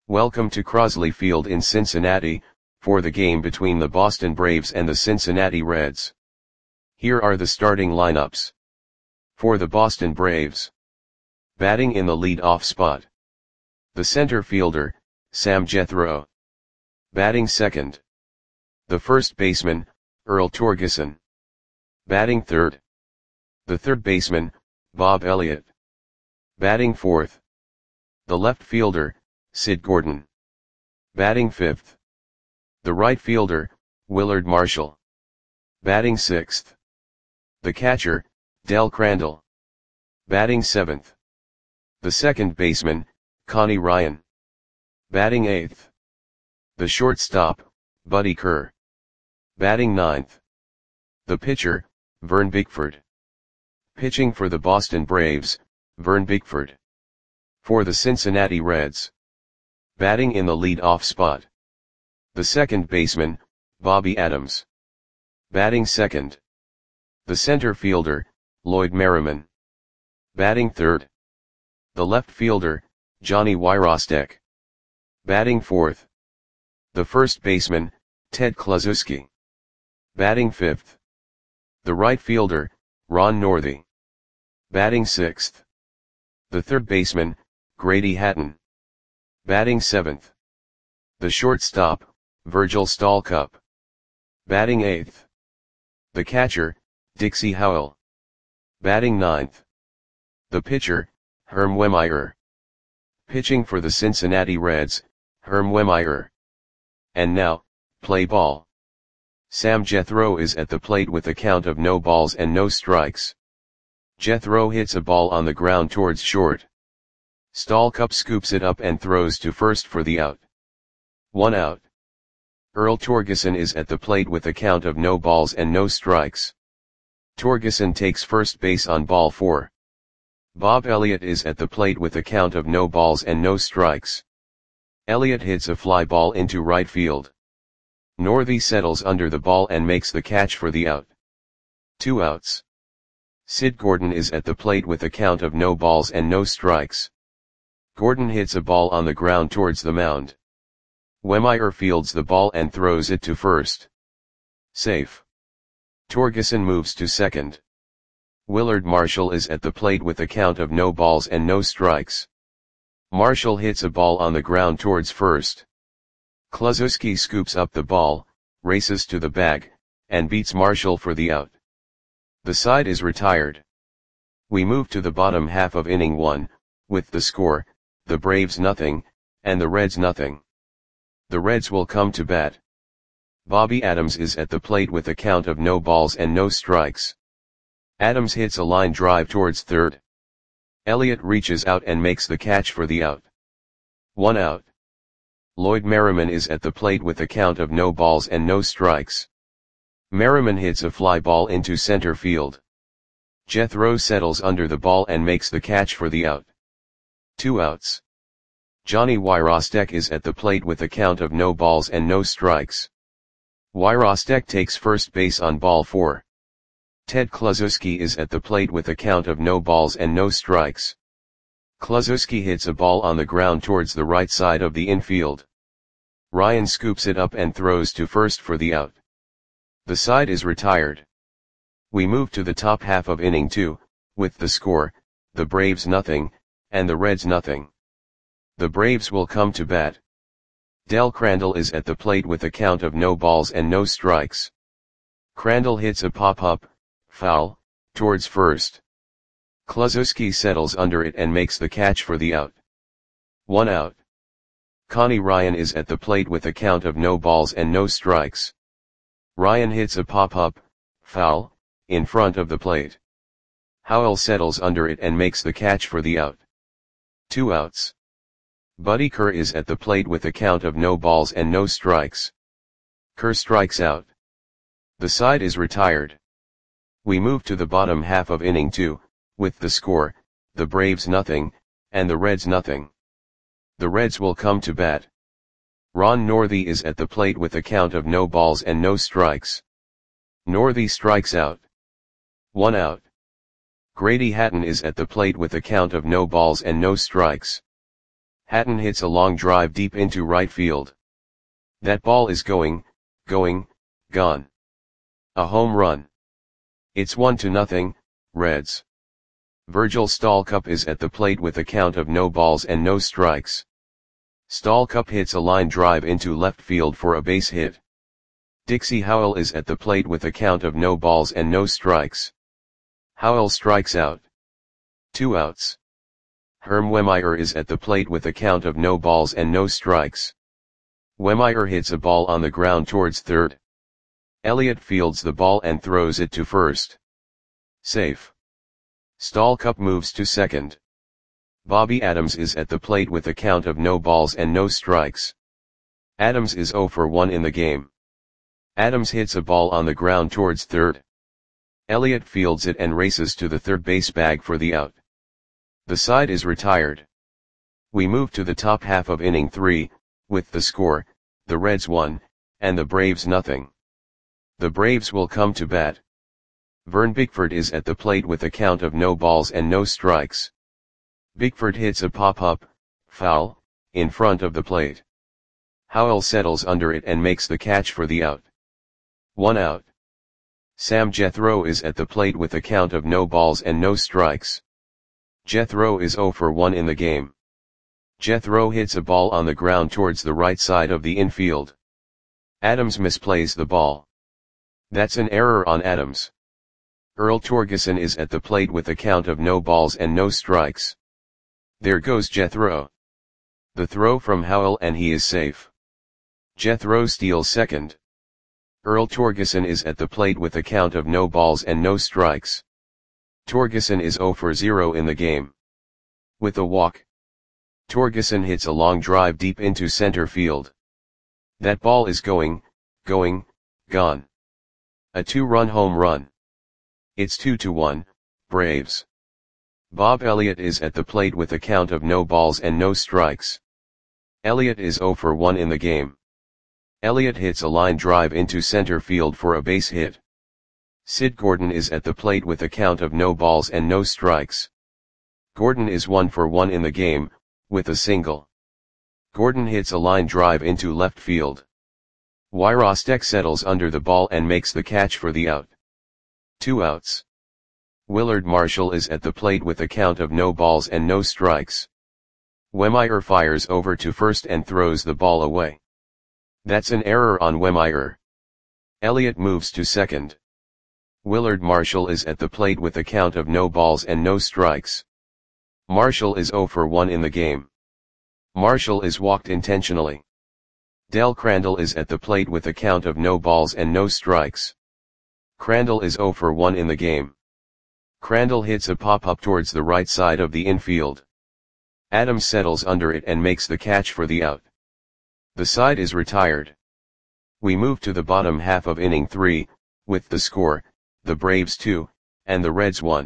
Welcome to Crosley Field in Cincinnati, for the game between the Boston Braves and the Cincinnati Reds. Here are the starting lineups. For the Boston Braves. Batting in the lead-off spot. The center fielder, Sam Jethro. Batting second. The first baseman, Earl Torgeson. Batting third. The third baseman, Bob Elliott. Batting fourth. The left fielder, Sid Gordon. Batting fifth. The right fielder, Willard Marshall. Batting sixth. The catcher, Del Crandall. Batting seventh. The second baseman, Connie Ryan. Batting eighth. The shortstop, Buddy Kerr. Batting ninth. The pitcher, Vern Bickford. Pitching for the Boston Braves, Vern Bickford. For the Cincinnati Reds. Batting in the lead-off spot. The second baseman, Bobby Adams. Batting second. The center fielder, Lloyd Merriman. Batting third. The left fielder, Johnny Wyrostek. Batting fourth. The first baseman, Ted Kluszewski. Batting fifth. The right fielder, Ron Northey. Batting sixth. The third baseman, Grady Hatton. Batting seventh. The shortstop, Virgil Stalcup. Batting eighth. The catcher, Dixie Howell. Batting ninth. The pitcher, Herm Wehmeyer. Pitching for the Cincinnati Reds, Herm Wehmeyer. And now, play ball. Sam Jethro is at the plate with a count of no balls and no strikes. Jethro hits a ball on the ground towards short. Stalcup scoops it up and throws to first for the out. 1 out. Earl Torgeson is at the plate with a count of no balls and no strikes. Torgeson takes first base on ball 4. Bob Elliott is at the plate with a count of no balls and no strikes. Elliott hits a fly ball into right field. Northey settles under the ball and makes the catch for the out. 2 outs. Sid Gordon is at the plate with a count of no balls and no strikes. Gordon hits a ball on the ground towards the mound. Wehmeyer fields the ball and throws it to first. Safe. Torgeson moves to second. Willard Marshall is at the plate with a count of no balls and no strikes. Marshall hits a ball on the ground towards first. Kluszewski scoops up the ball, races to the bag, and beats Marshall for the out. The side is retired. We move to the bottom half of inning 1, with the score, the Braves nothing, and the Reds nothing. The Reds will come to bat. Bobby Adams is at the plate with a count of no balls and no strikes. Adams hits a line drive towards third. Elliott reaches out and makes the catch for the out. 1 out. Lloyd Merriman is at the plate with a count of no balls and no strikes. Merriman hits a fly ball into center field. Jethro settles under the ball and makes the catch for the out. 2 outs. Johnny Wyrostek is at the plate with a count of no balls and no strikes. Wyrostek takes first base on ball 4. Ted Kluszewski is at the plate with a count of no balls and no strikes. Kluszewski hits a ball on the ground towards the right side of the infield. Ryan scoops it up and throws to first for the out. The side is retired. We move to the top half of inning 2, with the score, the Braves nothing, and the Reds nothing. The Braves will come to bat. Del Crandall is at the plate with a count of no balls and no strikes. Crandall hits a pop-up, foul, towards first. Kluszewski settles under it and makes the catch for the out. 1 out. Connie Ryan is at the plate with a count of no balls and no strikes. Ryan hits a pop-up, foul, in front of the plate. Howell settles under it and makes the catch for the out. 2 outs. Buddy Kerr is at the plate with a count of no balls and no strikes. Kerr strikes out. The side is retired. We move to the bottom half of inning 2, with the score, the Braves nothing, and the Reds nothing. The Reds will come to bat. Ron Northey is at the plate with a count of no balls and no strikes. Northey strikes out. 1 out. Grady Hatton is at the plate with a count of no balls and no strikes. Hatton hits a long drive deep into right field. That ball is going, gone. A home run. It's 1-0, Reds. Virgil Stalcup is at the plate with a count of no balls and no strikes. Stalcup hits a line drive into left field for a base hit. Dixie Howell is at the plate with a count of no balls and no strikes. Howell strikes out. 2 outs. Herm Wehmeyer is at the plate with a count of no balls and no strikes. Wehmeyer hits a ball on the ground towards third. Elliott fields the ball and throws it to first. Safe. Stalcup moves to second. Bobby Adams is at the plate with a count of no balls and no strikes. Adams is 0 for 1 in the game. Adams hits a ball on the ground towards third. Elliott fields it and races to the third base bag for the out. The side is retired. We move to the top half of inning 3, with the score, the Reds 1, and the Braves 0. The Braves will come to bat. Vern Bickford is at the plate with a count of no balls and no strikes. Bickford hits a pop-up, foul, in front of the plate. Howell settles under it and makes the catch for the out. 1 out. Sam Jethro is at the plate with a count of no balls and no strikes. Jethro is 0 for 1 in the game. Jethro hits a ball on the ground towards the right side of the infield. Adams misplays the ball. That's an error on Adams. Earl Torgeson is at the plate with a count of no balls and no strikes. There goes Jethro. The throw from Howell and he is safe. Jethro steals second. Earl Torgeson is at the plate with a count of no balls and no strikes. Torgeson is 0 for 0 in the game. With a walk. Torgeson hits a long drive deep into center field. That ball is going, gone. A 2-run home run. It's 2-1, Braves. Bob Elliott is at the plate with a count of no balls and no strikes. Elliott is 0 for 1 in the game. Elliott hits a line drive into center field for a base hit. Sid Gordon is at the plate with a count of no balls and no strikes. Gordon is 1 for 1 in the game, with a single. Gordon hits a line drive into left field. Wyrostek settles under the ball and makes the catch for the out. 2 outs. Willard Marshall is at the plate with a count of no balls and no strikes. Wehmeyer fires over to first and throws the ball away. That's an error on Wehmeyer. Elliott moves to second. Willard Marshall is at the plate with a count of no balls and no strikes. Marshall is 0 for 1 in the game. Marshall is walked intentionally. Del Crandall is at the plate with a count of no balls and no strikes. Crandall is 0 for 1 in the game. Crandall hits a pop-up towards the right side of the infield. Adams settles under it and makes the catch for the out. The side is retired. We move to the bottom half of inning 3, with the score, the Braves 2, and the Reds 1.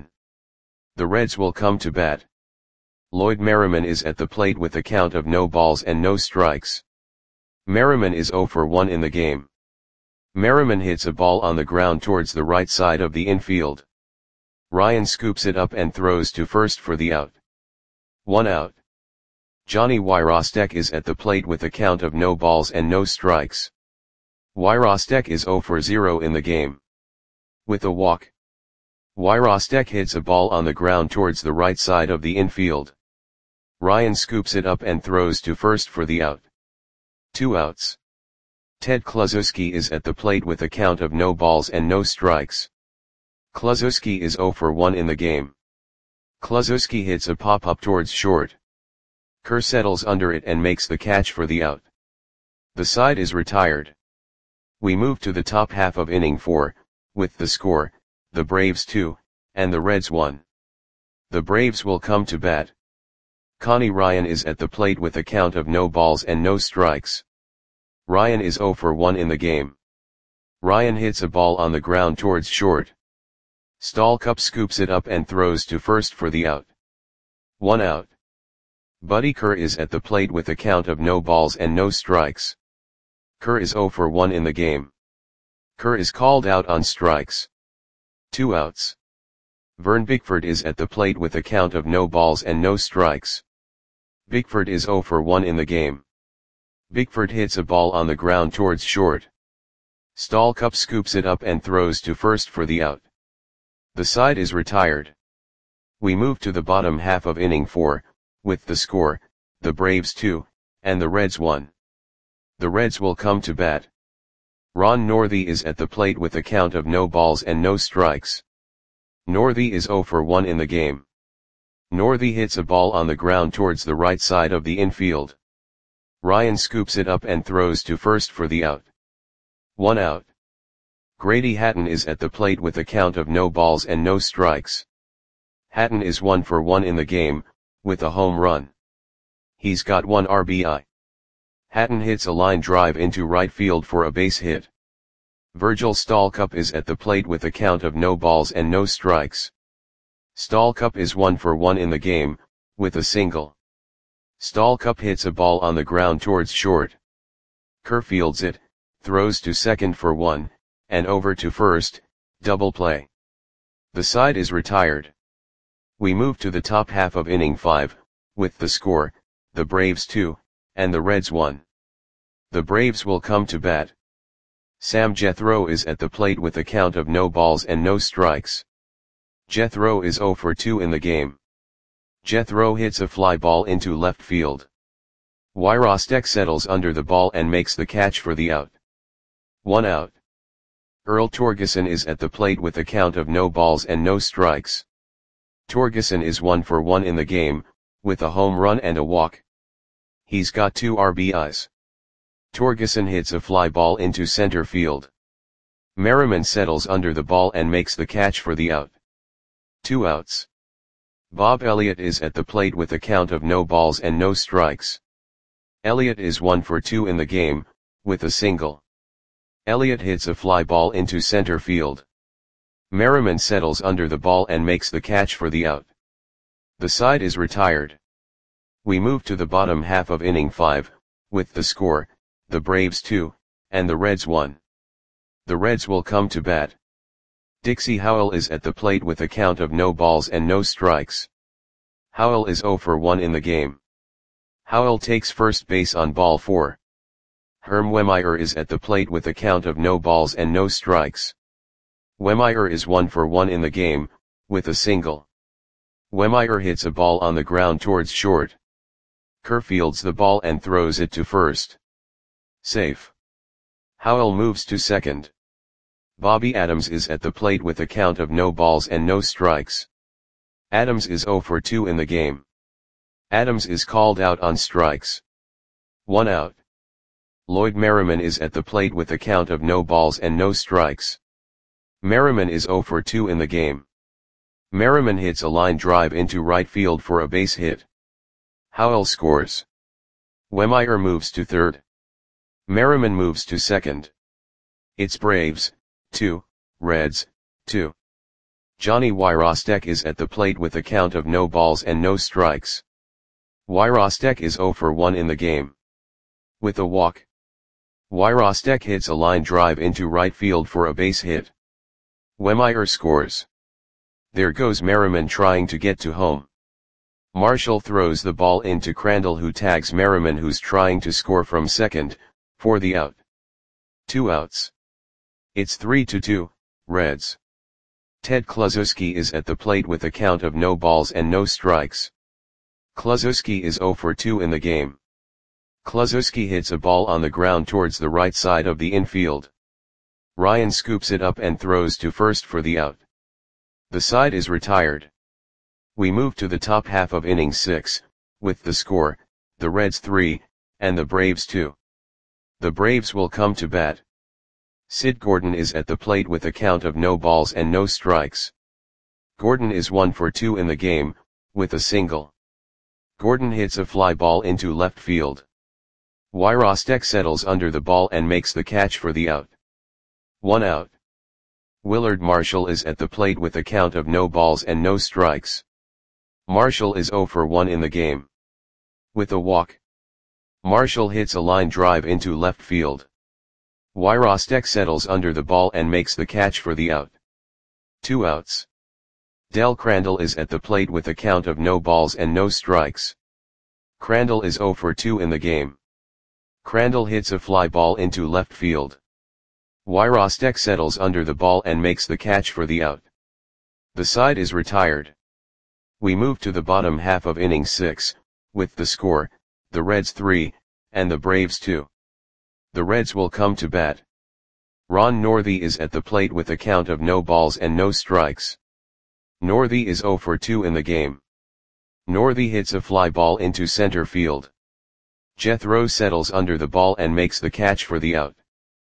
The Reds will come to bat. Lloyd Merriman is at the plate with a count of no balls and no strikes. Merriman is 0 for 1 in the game. Merriman hits a ball on the ground towards the right side of the infield. Ryan scoops it up and throws to first for the out. 1 out. Johnny Wyrostek is at the plate with a count of no balls and no strikes. Wyrostek is 0 for 0 in the game. With a walk. Wyrostek hits a ball on the ground towards the right side of the infield. Ryan scoops it up and throws to first for the out. 2 outs. Ted Kluszewski is at the plate with a count of no balls and no strikes. Kluszewski is 0 for 1 in the game. Kluszewski hits a pop-up towards short. Kerr settles under it and makes the catch for the out. The side is retired. We move to the top half of inning 4, with the score, the Braves 2, and the Reds 1. The Braves will come to bat. Connie Ryan is at the plate with a count of no balls and no strikes. Ryan is 0 for 1 in the game. Ryan hits a ball on the ground towards short. Stalcup scoops it up and throws to first for the out. 1 out. Buddy Kerr is at the plate with a count of no balls and no strikes. Kerr is 0 for 1 in the game. Kerr is called out on strikes. 2 outs. Vern Bickford is at the plate with a count of no balls and no strikes. Bickford is 0 for 1 in the game. Bickford hits a ball on the ground towards short. Stalcup scoops it up and throws to first for the out. The side is retired. We move to the bottom half of inning 4, with the score, the Braves 2, and the Reds 1. The Reds will come to bat. Ron Northey is at the plate with a count of no balls and no strikes. Northey is 0 for 1 in the game. Northey hits a ball on the ground towards the right side of the infield. Ryan scoops it up and throws to first for the out. 1 out. Grady Hatton is at the plate with a count of no balls and no strikes. Hatton is 1 for 1 in the game, with a home run. He's got 1 RBI. Hatton hits a line drive into right field for a base hit. Virgil Stalcup is at the plate with a count of no balls and no strikes. Stalcup is 1 for 1 in the game, with a single. Stalcup hits a ball on the ground towards short. Kerr fields it, throws to second for 1, and over to first, double play. The side is retired. We move to the top half of inning 5, with the score, the Braves 2, and the Reds 1. The Braves will come to bat. Sam Jethro is at the plate with a count of no balls and no strikes. Jethro is 0 for 2 in the game. Jethro hits a fly ball into left field. Wyrostek settles under the ball and makes the catch for the out. 1 out. Earl Torgeson is at the plate with a count of no balls and no strikes. Torgeson is 1 for 1 in the game, with a home run and a walk. He's got 2 RBIs. Torgeson hits a fly ball into center field. Merriman settles under the ball and makes the catch for the out. 2 outs. Bob Elliott is at the plate with a count of no balls and no strikes. Elliott is 1 for 2 in the game, with a single. Elliott hits a fly ball into center field. Merriman settles under the ball and makes the catch for the out. The side is retired. We move to the bottom half of inning 5, with the score, the Braves 2, and the Reds 1. The Reds will come to bat. Dixie Howell is at the plate with a count of no balls and no strikes. Howell is 0 for 1 in the game. Howell takes first base on ball 4. Herm Wehmeyer is at the plate with a count of no balls and no strikes. Wehmeyer is 1 for 1 in the game, with a single. Wehmeyer hits a ball on the ground towards short. Kerr fields the ball and throws it to first. Safe. Howell moves to second. Bobby Adams is at the plate with a count of no balls and no strikes. Adams is 0 for 2 in the game. Adams is called out on strikes. 1 out. Lloyd Merriman is at the plate with a count of no balls and no strikes. Merriman is 0 for 2 in the game. Merriman hits a line drive into right field for a base hit. Howell scores. Wehmeyer moves to third. Merriman moves to second. It's Braves 2, Reds 2. Johnny Wyrostek is at the plate with a count of no balls and no strikes. Wyrostek is 0 for 1 in the game. With a walk. Wyrostek hits a line drive into right field for a base hit. Wehmeyer scores. There goes Merriman trying to get to home. Marshall throws the ball into Crandall, who tags Merriman, who's trying to score from second, for the out. 2 outs. It's 3-2, Reds. Ted Kluszewski is at the plate with a count of no balls and no strikes. Kluszewski is 0 for 2 in the game. Kluszewski hits a ball on the ground towards the right side of the infield. Ryan scoops it up and throws to first for the out. The side is retired. We move to the top half of inning 6, with the score, the Reds 3, and the Braves 2. The Braves will come to bat. Sid Gordon is at the plate with a count of no balls and no strikes. Gordon is 1 for 2 in the game, with a single. Gordon hits a fly ball into left field. Wyrostek settles under the ball and makes the catch for the out. 1 out. Willard Marshall is at the plate with a count of no balls and no strikes. Marshall is 0 for 1 in the game. With a walk. Marshall hits a line drive into left field. Wyrostek settles under the ball and makes the catch for the out. 2 outs. Del Crandall is at the plate with a count of no balls and no strikes. Crandall is 0 for 2 in the game. Crandall hits a fly ball into left field. Wyrostek settles under the ball and makes the catch for the out. The side is retired. We move to the bottom half of inning 6, with the score, the Reds 3, and the Braves 2. The Reds will come to bat. Ron Northey is at the plate with a count of no balls and no strikes. Northey is 0 for 2 in the game. Northey hits a fly ball into center field. Jethro settles under the ball and makes the catch for the out.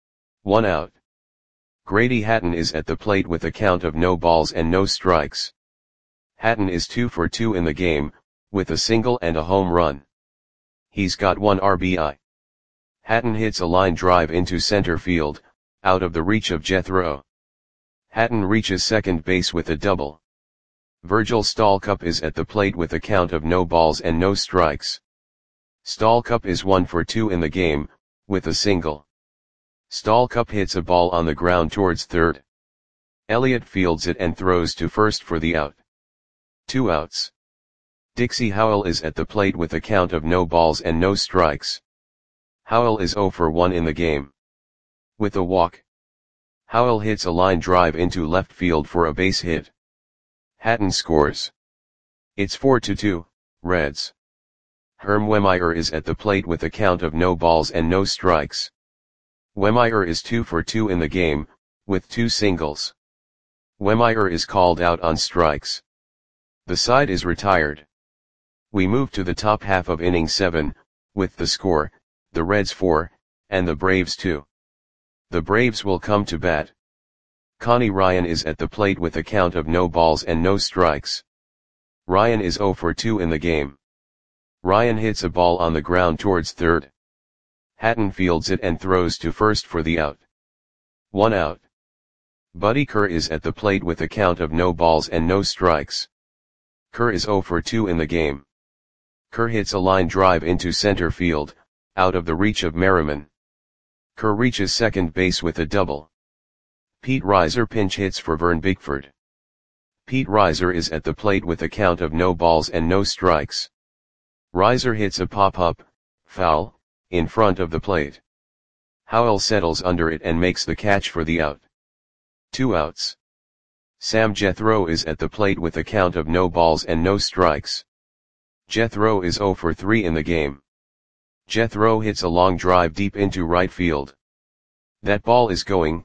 1 out. Grady Hatton is at the plate with a count of no balls and no strikes. Hatton is 2 for 2 in the game, with a single and a home run. He's got 1 RBI. Hatton hits a line drive into center field, out of the reach of Jethro. Hatton reaches second base with a double. Virgil Stallcup is at the plate with a count of no balls and no strikes. Stallcup is 1 for 2 in the game, with a single. Stallcup hits a ball on the ground towards third. Elliott fields it and throws to first for the out. 2 outs. Dixie Howell is at the plate with a count of no balls and no strikes. Howell is 0 for 1 in the game. With a walk. Howell hits a line drive into left field for a base hit. Hatton scores. It's 4-2, Reds. Herm Wehmeyer is at the plate with a count of no balls and no strikes. Wehmeyer is 2 for 2 in the game, with 2 singles. Wehmeyer is called out on strikes. The side is retired. We move to the top half of inning 7, with the score, the Reds 4, and the Braves 2. The Braves will come to bat. Connie Ryan is at the plate with a count of no balls and no strikes. Ryan is 0 for 2 in the game. Ryan hits a ball on the ground towards third. Hatton fields it and throws to first for the out. 1 out. Buddy Kerr is at the plate with a count of no balls and no strikes. Kerr is 0 for 2 in the game. Kerr hits a line drive into center field, out of the reach of Merriman. Kerr reaches second base with a double. Pete Reiser pinch hits for Vern Bigford. Pete Reiser is at the plate with a count of no balls and no strikes. Reiser hits a pop-up, foul, in front of the plate. Howell settles under it and makes the catch for the out. 2 outs. Sam Jethro is at the plate with a count of no balls and no strikes. Jethro is 0 for 3 in the game. Jethro hits a long drive deep into right field. That ball is gone.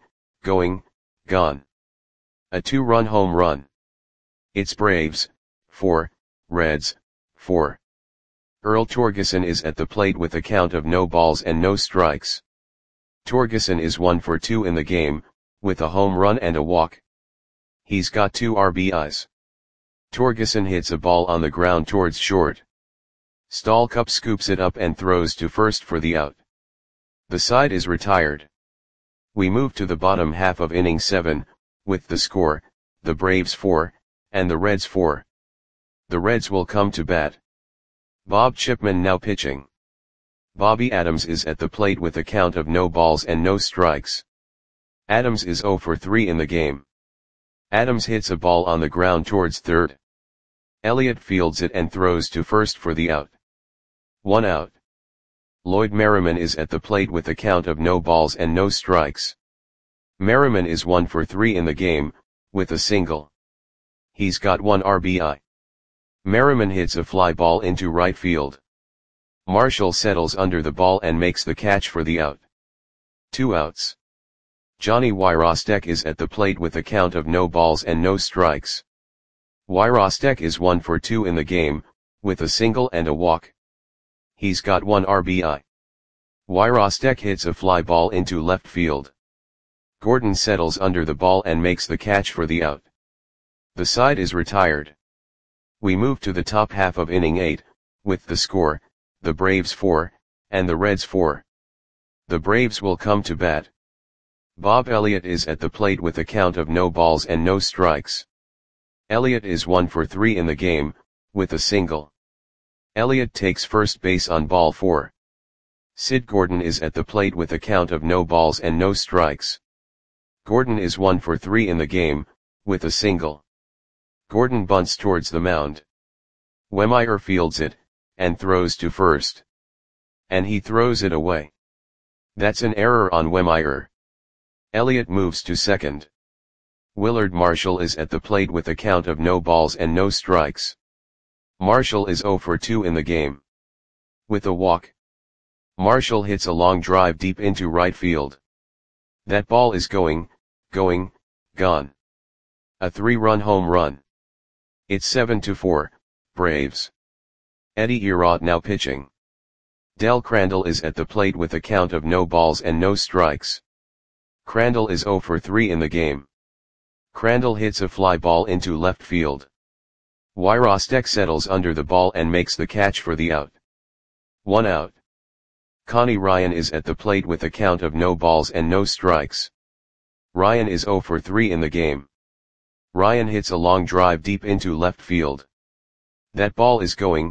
A 2-run home run. It's Braves, 4, Reds, 4. Earl Torgeson is at the plate with a count of no balls and no strikes. Torgeson is 1 for 2 in the game, with a home run and a walk. He's got 2 RBIs. Torgeson hits a ball on the ground towards short. Stallcup scoops it up and throws to first for the out. The side is retired. We move to the bottom half of inning 7, with the score, the Braves 4, and the Reds 4. The Reds will come to bat. Bob Chipman now pitching. Bobby Adams is at the plate with a count of no balls and no strikes. Adams is 0 for 3 in the game. Adams hits a ball on the ground towards third. Elliott fields it and throws to first for the out. 1 out. Lloyd Merriman is at the plate with a count of no balls and no strikes. Merriman is 1 for 3 in the game, with a single. He's got 1 RBI. Merriman hits a fly ball into right field. Marshall settles under the ball and makes the catch for the out. 2 outs. Johnny Wyrostek is at the plate with a count of no balls and no strikes. Wyrostek is 1 for 2 in the game, with a single and a walk. He's got 1 RBI. Wyrostek hits a fly ball into left field. Gordon settles under the ball and makes the catch for the out. The side is retired. We move to the top half of inning 8, with the score, the Braves 4, and the Reds 4. The Braves will come to bat. Bob Elliott is at the plate with a count of no balls and no strikes. Elliott is 1 for 3 in the game, with a single. Elliott takes first base on ball 4. Sid Gordon is at the plate with a count of no balls and no strikes. Gordon is 1 for 3 in the game, with a single. Gordon bunts towards the mound. Wehmeyer fields it, and throws to first. And he throws it away. That's an error on Wehmeyer. Elliott moves to second. Willard Marshall is at the plate with a count of no balls and no strikes. Marshall is 0 for 2 in the game. With a walk, Marshall hits a long drive deep into right field. That ball is gone. A 3-run home run. It's 7-4, Braves. Eddie Erod now pitching. Del Crandall is at the plate with a count of no balls and no strikes. Crandall is 0 for 3 in the game. Crandall hits a fly ball into left field. Wyrostek settles under the ball and makes the catch for the out. 1 out. Connie Ryan is at the plate with a count of no balls and no strikes. Ryan is 0 for 3 in the game. Ryan hits a long drive deep into left field. That ball is gone.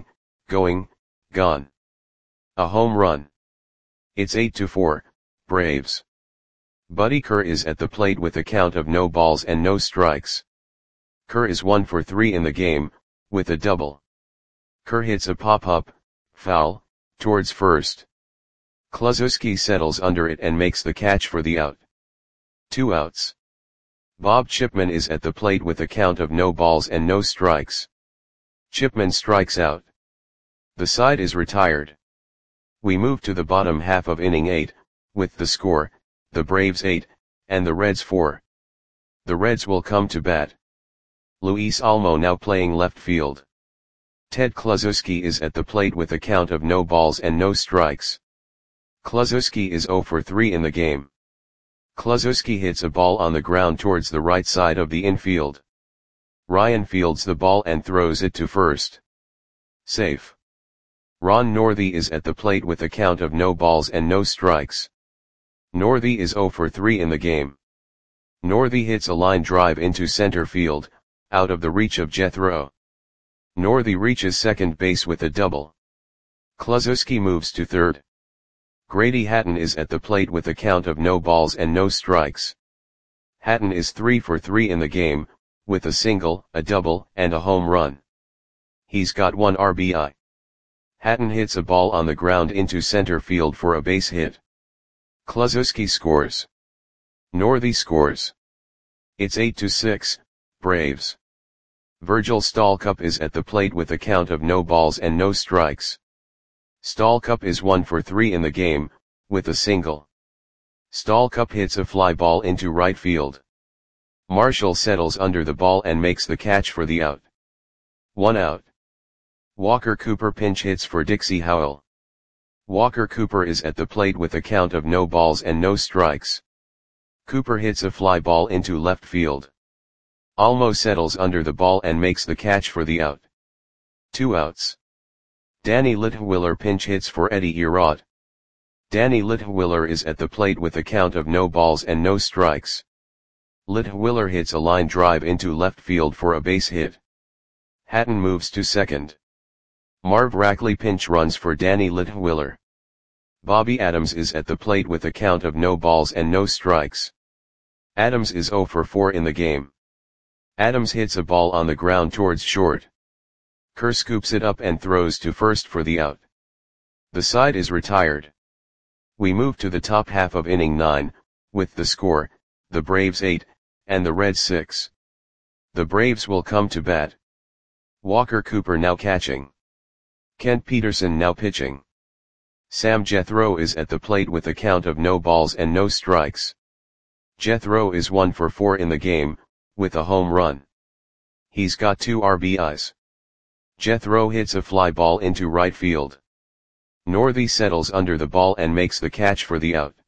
A home run. It's 8-4, Braves. Buddy Kerr is at the plate with a count of no balls and no strikes. Kerr is 1 for 3 in the game, with a double. Kerr hits a pop-up, foul, towards first. Kluszewski settles under it and makes the catch for the out. 2 outs. Bob Chipman is at the plate with a count of no balls and no strikes. Chipman strikes out. The side is retired. We move to the bottom half of inning 8, with the score, the Braves 8, and the Reds 4. The Reds will come to bat. Luis Almo now playing left field. Ted Kluszewski is at the plate with a count of no balls and no strikes. Kluszewski is 0 for 3 in the game. Kluszewski hits a ball on the ground towards the right side of the infield. Ryan fields the ball and throws it to first. Safe. Ron Northey is at the plate with a count of no balls and no strikes. Northey is 0 for 3 in the game. Northey hits a line drive into center field, out of the reach of Jethro. Northey reaches second base with a double. Kluszewski moves to third. Grady Hatton is at the plate with a count of no balls and no strikes. Hatton is 3 for 3 in the game, with a single, a double, and a home run. He's got 1 RBI. Hatton hits a ball on the ground into center field for a base hit. Kluszewski scores. Northey scores. It's 8-6, Braves. Virgil Stallcup is at the plate with a count of no balls and no strikes. Stallcup is 1 for 3 in the game, with a single. Stallcup hits a fly ball into right field. Marshall settles under the ball and makes the catch for the out. 1 out. Walker Cooper pinch hits for Dixie Howell. Walker Cooper is at the plate with a count of no balls and no strikes. Cooper hits a fly ball into left field. Almo settles under the ball and makes the catch for the out. 2 outs. Danny Litwiller pinch hits for Eddie Erod. Danny Litwiller is at the plate with a count of no balls and no strikes. Litwiller hits a line drive into left field for a base hit. Hatton moves to second. Marv Rackley pinch runs for Danny Litwiller. Bobby Adams is at the plate with a count of no balls and no strikes. Adams is 0 for 4 in the game. Adams hits a ball on the ground towards short. Kerr scoops it up and throws to first for the out. The side is retired. We move to the top half of inning 9, with the score, the Braves 8, and the Reds 6. The Braves will come to bat. Walker Cooper now catching. Kent Peterson now pitching. Sam Jethro is at the plate with a count of no balls and no strikes. Jethro is 1 for 4 in the game, with a home run. He's got 2 RBIs. Jethro hits a fly ball into right field. Northey settles under the ball and makes the catch for the out.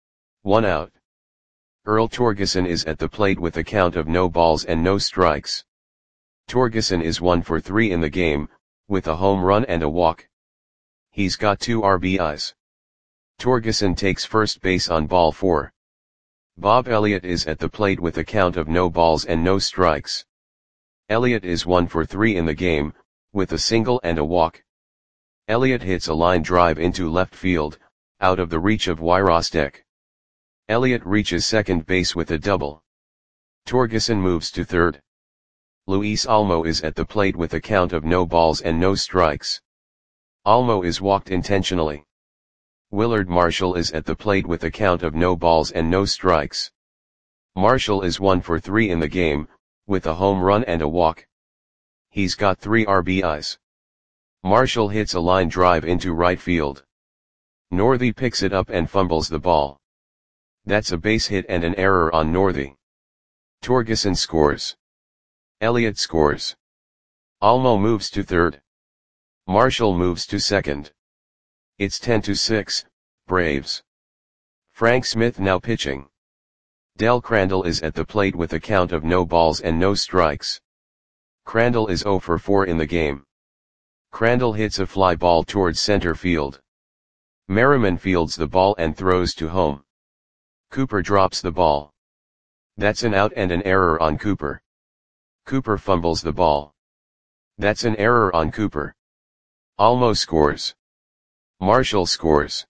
1 out. Earl Torgeson is at the plate with a count of no balls and no strikes. Torgeson is 1 for 3 in the game, with a home run and a walk. He's got 2 RBIs. Torgeson takes first base on ball 4. Bob Elliott is at the plate with a count of no balls and no strikes. Elliott is 1 for 3 in the game, with a single and a walk. Elliott hits a line drive into left field, out of the reach of Wyrostek. Elliott reaches second base with a double. Torgeson moves to third. Luis Almo is at the plate with a count of no balls and no strikes. Almo is walked intentionally. Willard Marshall is at the plate with a count of no balls and no strikes. Marshall is 1 for 3 in the game, with a home run and a walk. He's got 3 RBIs. Marshall hits a line drive into right field. Northey picks it up and fumbles the ball. That's a base hit and an error on Northey. Torgeson scores. Elliott scores. Almo moves to third. Marshall moves to second. It's 10-6, Braves. Frank Smith now pitching. Del Crandall is at the plate with a count of no balls and no strikes. Crandall is 0 for 4 in the game. Crandall hits a fly ball towards center field. Merriman fields the ball and throws to home. Cooper drops the ball. That's an out and an error on Cooper. Cooper fumbles the ball. That's an error on Cooper. Almo scores. Marshall scores.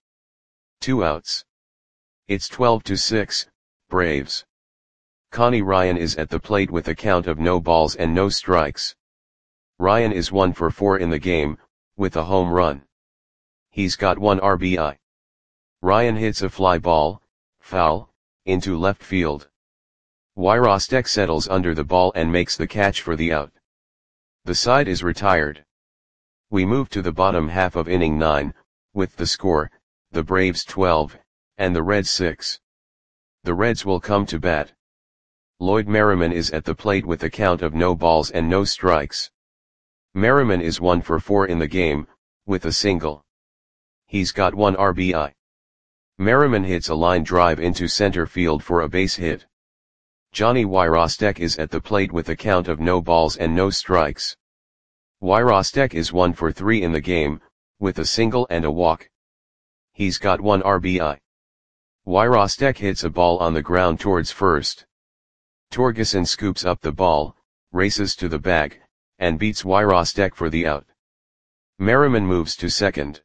2 outs. It's 12-6, Braves. Connie Ryan is at the plate with a count of no balls and no strikes. Ryan is 1 for 4 in the game, with a home run. He's got 1 RBI. Ryan hits a fly ball, foul, into left field. Wyrostek settles under the ball and makes the catch for the out. The side is retired. We move to the bottom half of inning 9, with the score, the Braves 12, and the Reds 6. The Reds will come to bat. Lloyd Merriman is at the plate with a count of no balls and no strikes. Merriman is 1 for 4 in the game, with a single. He's got 1 RBI. Merriman hits a line drive into center field for a base hit. Johnny Wyrostek is at the plate with a count of no balls and no strikes. Wyrostek is 1 for 3 in the game, with a single and a walk. He's got 1 RBI. Wyrostek hits a ball on the ground towards first. Torgeson scoops up the ball, races to the bag, and beats Wyrostek for the out. Merriman moves to second.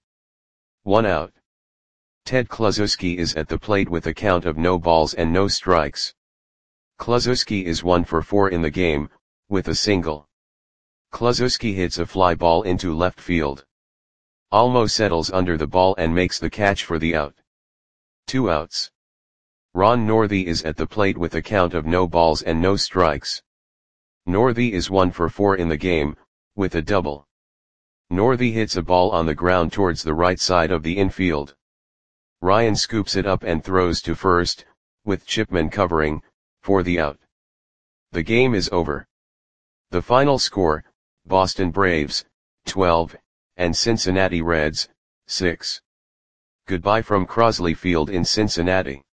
1 out. Ted Kluszewski is at the plate with a count of no balls and no strikes. Kluszewski is 1 for 4 in the game, with a single. Kluszewski hits a fly ball into left field. Almo settles under the ball and makes the catch for the out. 2 outs. Ron Northey is at the plate with a count of no balls and no strikes. Northey is 1 for 4 in the game, with a double. Northey hits a ball on the ground towards the right side of the infield. Ryan scoops it up and throws to first, with Chipman covering, for the out. The game is over. The final score, Boston Braves, 12, and Cincinnati Reds, 6. Goodbye from Crosley Field in Cincinnati.